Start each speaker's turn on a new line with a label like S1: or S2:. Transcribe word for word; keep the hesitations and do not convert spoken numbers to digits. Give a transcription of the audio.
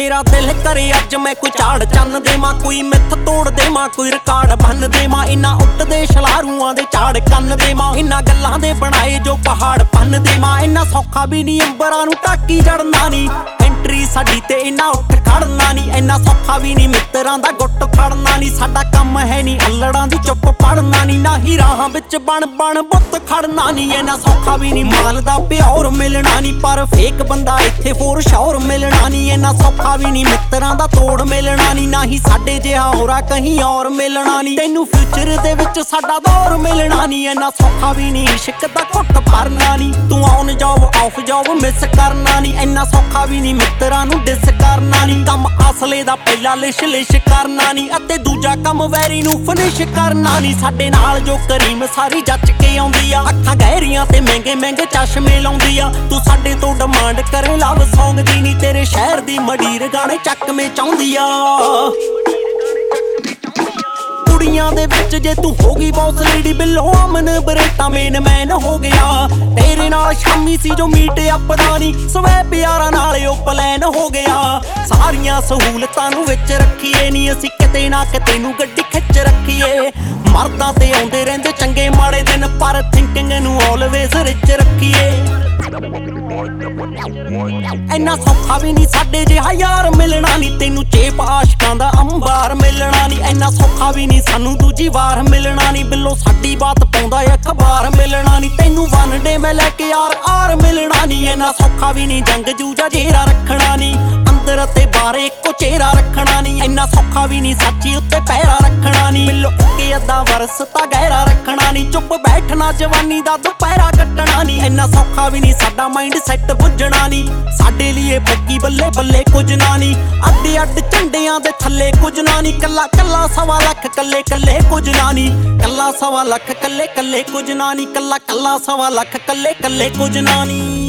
S1: मेरा दिल करे अज मैं कोई झाड़ चन्न देवां, कोई मिथ तोड़ देवां, कोई रिकार्ड बन देवां। इन्हां उठदे छलारूआं दे झाड़ कन्न देवां, इन्हां गल्लां दे बनाए जो पहाड़ बन देवां। इन्ना सौखा भी नहीं अंबरां नूं टाकी जड़ना नी, एंट्री साडी ते इन्हां उठ खड़ना नी। इन्ना सौखा भी नहीं मित्तरां दा गुੱਟ फड़ना नी, साडा काम है नी अल्लड़ां दी चुप पड़ना नी। ना ही राहां विच बण बण बुੱਤ खड़ना नी, इन्ना सौखा भी नहीं माल दा प्योर मिलना नी। पर फेक बंदा इत्थे फोर श्योर मिलना नी, इन्ना सौखा भी नहीं मित्तरां दा तोड़ मिलना नी। ना ही साडे जिहा होरा कहीं और मिलना नी, तैनू फ्यूचर दे विच साडा दौर मिलना नी। इन्ना सौखा भी नहीं इश्क दा घुੱਟ भरना नी, तू on job off job miss करना नी। इन्ना सौखा भी नहीं मित्तरां नूं डिस करना नी, काम असले दा पहला लिश लिश करना नी, अते दूजा काम वैरी नूं फिनिश करना नी। साडे नाल जो करीम सारी जच के आउंदी आ, अखां गहरियां ते महंगे महंगे चश्मे लाउंदी आ। तू साडे तो डिमांड करे लव सॉन्ग दी नी, तेरे शहर दी मडीर गाने ਚੱਕ में ਚਾਹੁੰਦੀ ਆ। कुड़ियां दे विच जे तू हो गई बॉस लेडी, बिल्लो अमन बरेटा मेन मैन हो गया। तेरे नाल शामी सी जो मीट अप दा नी, स्वैप यारां नाल ओ प्लान हो गया। सारियां सहूलतां नूं विच रखीए नी, असीं किते ना किते नूं गड्डी खिच रखीए। मर्दां ते आउंदे रहिंदे चंगे माड़े दिन, पर थिंकिंग नूं ऑलवेज रिच रखीए। इन्ना सौखा भी नहीं साडे जिहा यार मिलना नी, तैनू चेप आशकां दा अंबार मिलना नी। इन्ना सौखा भी नहीं सानू दूजी वार मिलना नी, बिल्लो साडी बात पाउंदा अखबार मिलना नी। तैनू वन डे मैं लैके यार आर मिलना नी, इन्ना सौखा भी नहीं जंग जूजा जेरा रखना नी, अंदर ते बाहर इक्को चेहरा रखना नी। इन्ना सौखा भी नहीं सच्ची उत्ते पैरा रखना नी, बिल्लो के अद्धा वरस तां गहरा रखना नी। चुप बैठना जवानी दा दुपहरा कट्टना नी, इन्ना सौखा भी नहीं साडा माइंड सैट बुझना नी। साडे लिए बग्गी बल्ले बल्ले कुछ ना नी, अड्डे अड्ड झंडियां दे थल्ले कुछ ना नी। कल्ला कल्ला सवा लख कल्ले कल्ले कुछ ना नी, कल्ला सवा लख कल्ले कल्ले कुछ ना नी, कल्ला कल्ला सवा लख कल्ले कल्ले कुछ ना नी।